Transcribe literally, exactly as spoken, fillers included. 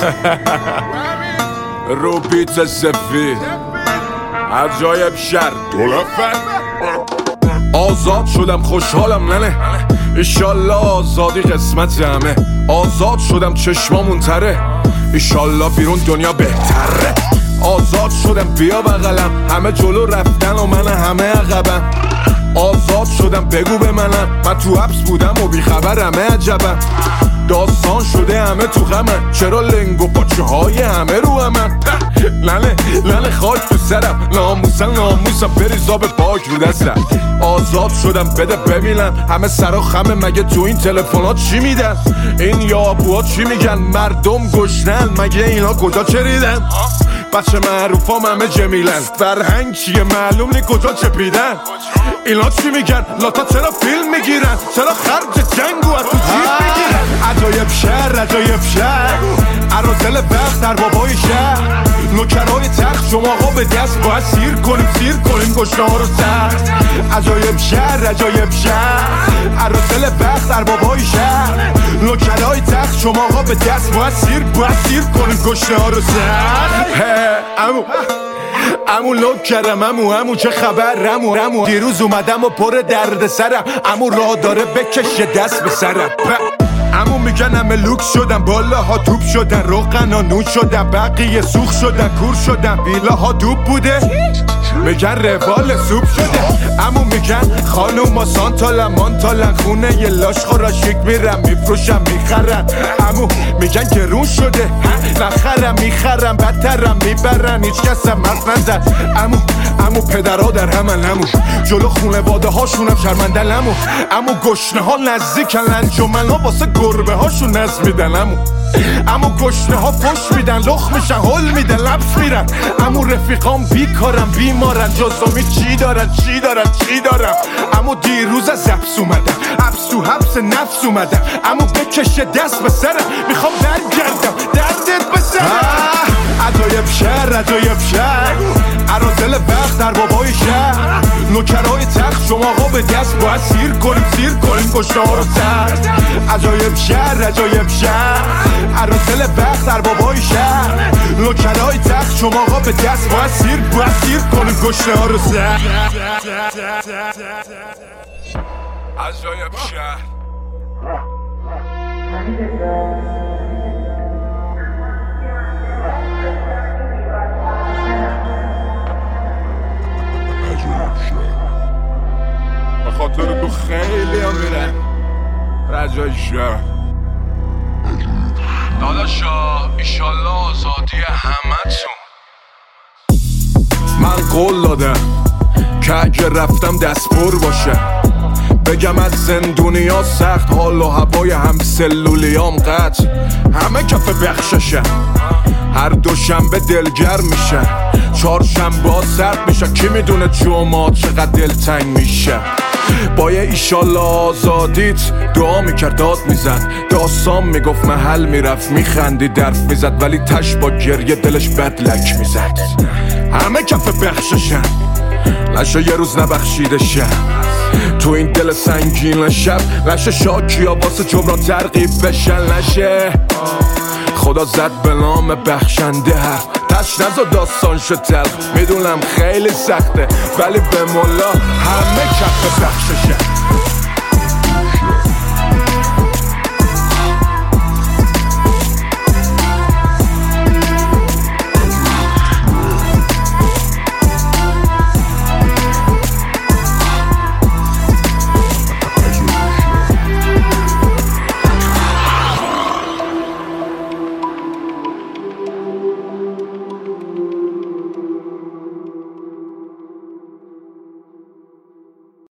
رو بیت سفید عجایب شر دولفن آزاد شدم خوشحالم ننه ایشالله آزادی قسمت همه آزاد شدم چشمامون تره ایشالله بیرون دنیا بهتره آزاد شدم بیا بغلم همه جلو رفتن و من همه عقبم آزاد شدم بگو به منم من تو حبس بودم و بیخبرم عجبم داستان شده همه تو غمن چرا لنگ و پاچه های همه رو همن لنه لنه خاک تو سرم ناموسن ناموسم بریزا به پاک رو دستم آزاد شدم بده ببینم همه سرا خمه مگه تو این تلفنات چی میدن این یابوها چی میگن مردم گشنن مگه اینا کجا چریدن بچه معروفام همه جمیلن فرهنگ چیه معلوم نی کجا چپیدن اینا چی میگن لاتا چرا فیلم میگیرن چرا خرج جنگو از تو جیب میگیرن عجایب شهر عجایب شهر عرازل وقت در بابای شهر نوکرای تخت شما ها به دست باید سیر کنیم سیر کنیم گشنه ها رو سخت عجایب شهر عجایب شهر عرازل وقت در بابای شهر نوکرای تخت شما ها به دست باید سیر باید سیر کنیم گشنه ها رو سخت امو امو لوک کردم امو امو چه خبر امو امو دیروز اومدم و پر درد سرم امو راه داره بکشه دست به سرم امو میگن همه لوکس شدم بالاها توپ شدن روغن ها نوش شدن بقیه سوخ شدن کور شدن ویلاها دوب بوده میگن روال سوپ شده امو میگن خانوما سانتالن مانتالن خونه یه لاش خورا شک میرم میفروشم میخرن امو میگن گرون شده نخرم میخرم بدترم میبرن هیچ کسم حرف نزد امو امو پدرها در همن امو جلو خونواده هاشونم شرمندن امو امو گشنه ها نزدیکن انجمن ها واسه گربه هاشون نزد میدن امو امو گشنه ها فش میدن لخ میشن هل میدن لبس میرن امو رفیقام بیکارم بیمارن جزامی چی دارن چی دارن چی دارم امو دیروز از حبس اومدم حبس تو حبس نفس اومدم امو بکشه دست به سرم میخوام برگردم دردت به سرم عجایب شهر عجایب شهر عرازل وقت در بابای شهر نوکرای تخت شما ها به دست باید سیر کنیم سیر کنیم گشنه ها رو سخت عجایب شهر عجایب شهر عرازل وقت در بابای شهر نوکرای تخت شما ها به دست باید سیر باید سیر کنیم گشنه ها رو سخت عجایب شهر به خاطر تو خیلی هم میرن رجای شهر داداشا ایشالله آزادی همه تون من قول دادم که اگه رفتم دست پر باشه بگم از زندونیا سخت حال و هوای هم سلولیام قطع همه کف بخششه هر دوشنبه دلگر میشه چهارشنبه ها سرد میشه کی میدونه جمعه چقدر دلتنگ میشه با یه ایشالله آزادیت دعا میکرد داد میزد داستان میگفت محل میرفت میخندید درف میزد ولی تش با گریه دلش بدلک میزد همه کف بخششن نشه یه روز نبخشیده شب تو این دل سنگین شب نشه شاکی ها واسه جبران ترغیب بشن نشه خدا زد به نام بخشنده حرف تش نزا داستان شد تلخ میدونم خیلی سخته ولی به مولا همه کف بخششه